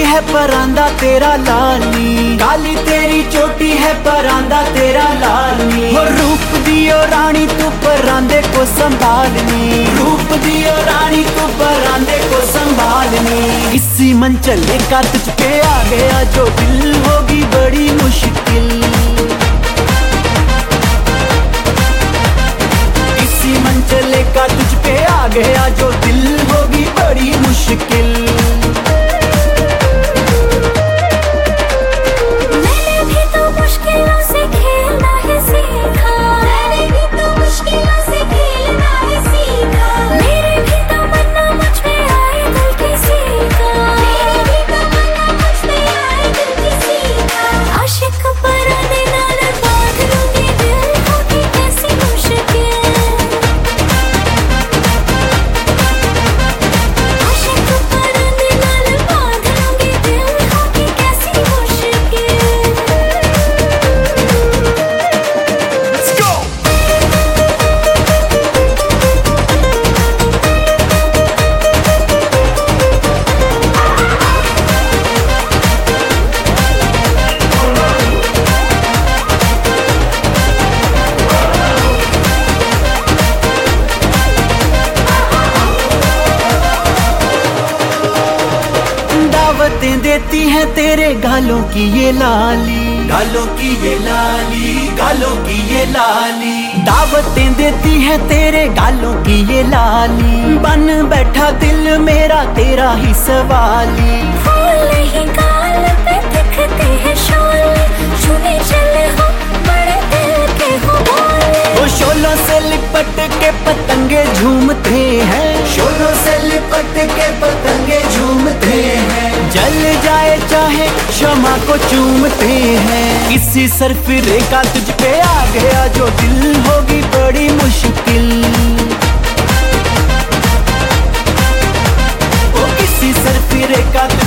है परांदा तेरा लाली, काली तेरी चोटी है परांदा तेरा लाली। हो रूप दियो रानी तू परांदे को संभालनी, रूप दियो रानी तू परांदे को संभालनी। किसी मंचले का तुझ पे आ गया जो दिल होगी बड़ी मुश्किल, किसी मंचले का तुझ पे आ गया जो दिल होगी बड़ी मुश्किल। दावतें देती है तेरे गालों की ये लाली, गालों की ये लाली, गालों की ये लाली। दावतें देती है तेरे गालों की ये लाली, बन बैठा दिल मेरा तेरा ही सवाली। फूल ही गाल पे दिखते हैं शोले, छूने चले हो बड़े दिल के हो बोले। वो शोलों से लिपट के पतंगे झूमते हैं, शोलों से लिपट के पतंगे झूमते हैं। जल जाए चाहे क्षमा को चूमते हैं। किसी सरफिरे का तुझ पे आ गया जो दिल होगी बड़ी मुश्किल, ओ किसी सरफिरे का